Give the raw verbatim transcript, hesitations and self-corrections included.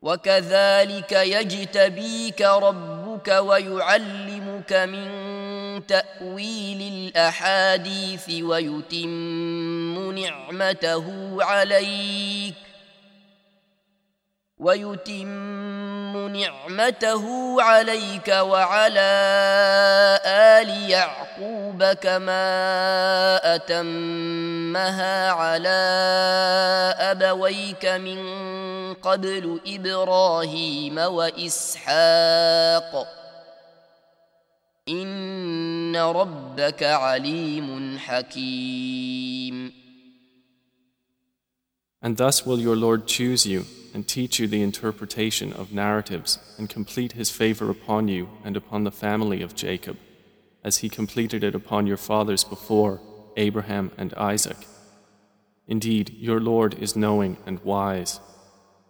وكذلك يجتبيك ربك ويعلمك من تأويل الأحاديث ويتم نعمته عليك ويتم نعمته عليك وعلى آل يعقوب كما أتمها على أبويك من قبل إبراهيم وإسحاق إن ربك عليم حكيم. And thus will your Lord choose you and teach you the interpretation of narratives and complete his favor upon you and upon the family of Jacob, as he completed it upon your fathers before, Abraham and Isaac. Indeed, your Lord is knowing and wise.